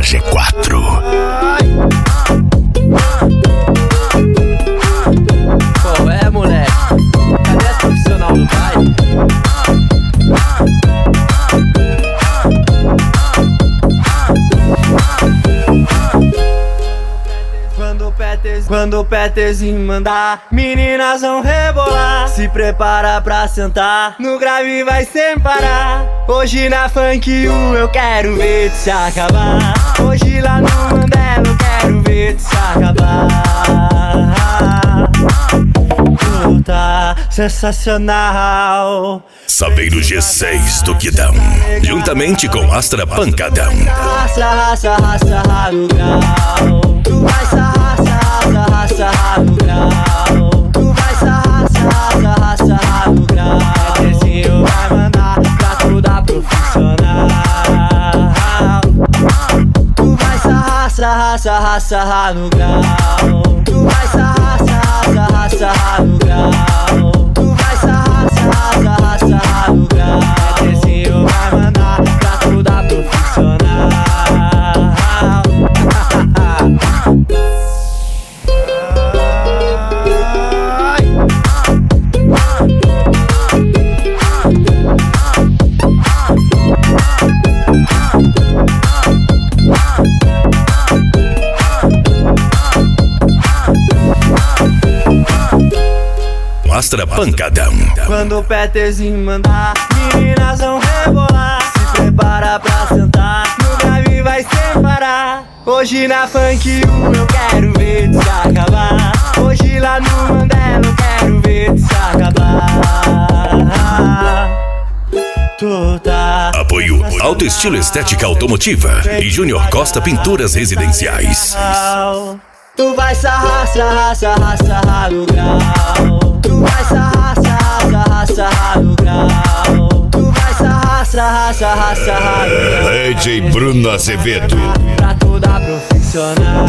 G4. Qual é, moleque? Cadê a profissional do baile? Quando o Peterzinho mandar, meninas vão rebolar. Se prepara pra sentar, no grave vai sem parar. Hoje na Funk U eu quero ver tu se acabar. Hoje lá no Mandela eu quero ver tu se acabar. Tu tá sensacional. Saveiro G6 do Guidão, juntamente com Astra Pancadão. Raça, raça, raça, raça no grau. Tu vai sarrar, sarrar, sarrar, sarrar no grau. Tu vai sarrar, sarrar, sarrar, sarrar no grau. Peterzinho vai mandar pra toda profissional. Tu vai sarrar, sarrar, sarrar, sarrar no grau. Tu vai sarrar, sarrar, sarrar, sarrar no grau. Tu vai sarrar, sarrar, sarrar, sarrar no grau. Peterzinho vai mandar pra toda profissional. Astra Pancadão. Quando o Peterzinho mandar, meninas vão rebolar. Se prepara pra sentar, no grave vai sem parar. Hoje na Funk U eu quero ver tu se acabar. Hoje lá no Mandela eu quero ver tu se acabar. Tu tá Apoio Alto Estilo Estética Automotiva e Júnior Costa Pinturas Residenciais. Tu vai sarrar, sarrar, sarrar, sarrar no grau. Tu vai sarrar, sarrar, sarrar, sarrar no grau. Tu vai sarrar, sarrar, sarrar, sarrar no grau. DJ Bruno Azevedo. Pra toda profissional.